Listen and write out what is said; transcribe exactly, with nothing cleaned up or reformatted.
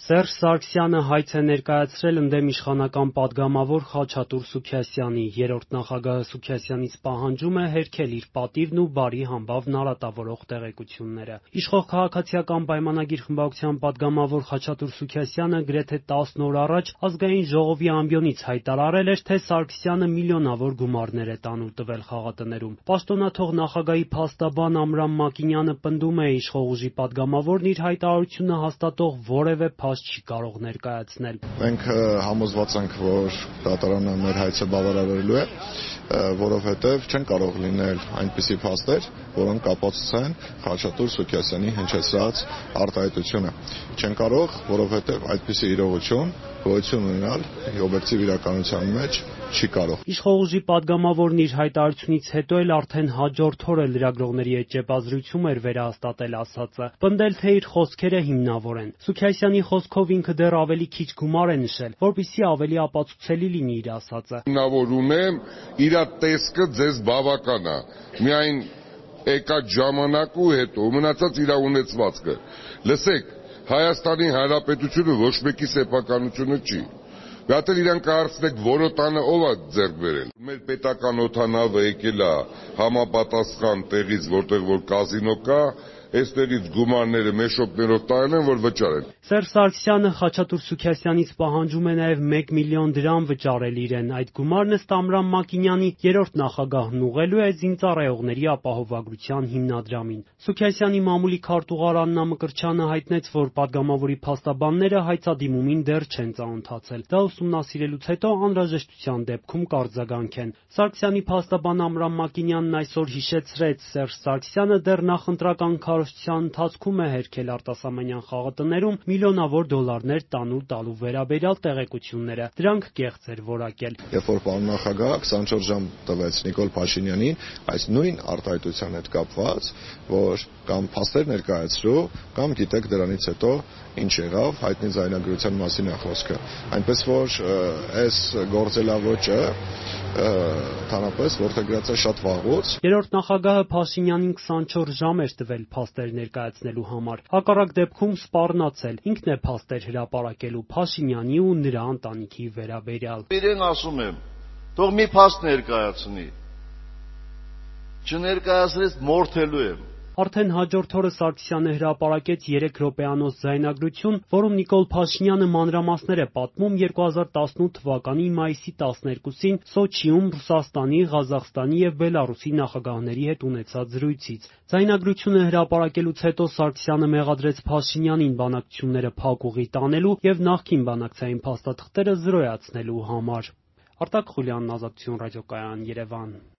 Սերժ Սարգսյանը հայց է ներկայացրել ընդդեմ իշխանական պատգամավոր Խաչատուր Սուքիասյանի։ Երրորդ նախագահը Սուքիասյանից պահանջում է հերքել իր պատիվն ու բարի համբավն արատավորող տեղեկությունները։ Իշխող Քաղաքացիական պայմանագիր խմբակցության պատգամավոր Խաչատուր Սուքիասյանը գրեթե տասն օր առաջ Ազգային ժողովի ամբիոնից հայտարարել էր, թե Սարգսյանը միլիոնավոր գումարներ է տանուլ տվել խաղատներում։ Պաշտոնաթող նախագահի փաստաբան Ամրամ Մակինյանը պնդում է, իշխող ուժի պատգամավորն իր հայտարարությունը հաստատող որևէ փաստ չի կարող ներկայացնել։ Մենք համոզված ենք, որ դատարանը մեր հայցը բավարարելու է, որովհետև չեն կարող լինել այնպիսի փաստեր, որոնք կապացուցեն Խաչատուր Սուքիասյանի հնչեցրած արտահայտությունը։ Չեն կարող, որովհետև այդպիսի իրողություն գոյություն ունենալ օբյեկտիվ իրականության մեջ չի կարող։ Իշխող ուժի պատգամավորն իր հայտարարությունից հետո էլ արդեն հաջորդ օրը լրագրողների հետ ճեպազրույցում էր վերահաստատել ասածը, պնդել, թե իր խոսքերը հիմնավոր են։ Սուքիասյանի խոսքով ինքը դեռ ավելի քիչ գումար է նշել, որպեսզի ավելի ապացուցելի լինի իր ասածը։ Հիմնավորում եմ, իր տեսքը ձեզ բավական է։ Միայն եկած ժամանակ ու հետո մնացած իր ունեցվածքը։ Լսեք, Հայաստանի Հանրապետությունը ոչ մեկի սեփականությունը չի։ Դա իրան կհարցնեք, որոտանը ով է ձեռք բերել։ Մեր պետական օդանավը եկել է համապատասխան տեղից, որտեղ որ կազինո կա, այստեղից գումարները մեշոկներով տարել են, որ վճարեն։ Սերժ Սարգսյանը Խաչատուր Սուքիասյանից պահանջում է նաև մեկ միլիոն դրամ վճարել իրեն։ Այդ գումարն ըստ Ամրամ Մակինյանի երրորդ նախագահն ուղղելու է զինծառայողների ապահովագրության հիմնադրամին։ Սուքիասյանի մամուլի քարտուղար Աննա Մկրտչյանը հայտնեց, որ պատգամավորի փաստաբանները հայցադիմումին դեռ չեն ծանոթացել։ Դա ուսումնասիրելուց հետո անհրաժեշտության դեպքում կարձագանքեն։ Սարգսյանի փաստաբան Ամրամ Մակինյանն այսօր հիշեցրեց, Սերժ Սարգսյանը դեռ նախընտրական քարոզչության ընթացքում է հերքել արտասահմանյան խաղատներում միլիոնավոր դոլարներ տանուլ տալու վերաբերյալ տեղեկությունները։ Դրանք կեղծ էր որակել։ Երբ որ պարոն նախագահը քսանչորս ժամ տվեց Նիկոլ Փաշինյանին այս նույն արտահայտության հետ կապված, որ կամ փաստեր ներկայացրու, կամ գիտեք դրանից հետո ինչ եղավ, հայտնի ձայնագրության մասին է խոսքը։ Այնպես որ այս գործելավոճը թանապես որդեգրած է շատ վաղուց։ Երրորդ նախագահը Փաշինյանին քսանչորս ժամ էր տվել փաստեր ներկայացնելու համար։ Հակառակ դեպքում սպառնացել, ինքն է փաստեր հրապարակելու Փաշինյանի ու նրա ընտանիքի վերաբերյալ։ Իրեն ասում եմ, թող մի փաստ ներկայացնի։ Չներկայացրեց մորթելու եմ։ Արդեն հաջորդ օրը Սարգսյանը հրապարակեց երեք րոպեանոց ձայնագրություն, որում Նիկոլ Փաշինյանը մանրամասներ է պատմում երկու հազար տասնութ թվականի մայիսի տասներկուսին Սոչիում Ռուսաստանի, Ղազախստանի եւ Բելառուսի նախագահների հետ ունեցած զրույցից։ Ձայնագրությունը հրապարակելուց հետո Սարգսյանը մեղադրեց Փաշինյանին բանակցությունները փակուղի տանելու եւ նախկին բանակցային փաստաթղթերը զրոյացնելու համար։ Արտակ Խուլյանն, Ազատություն ռադիոկայան, Երևան։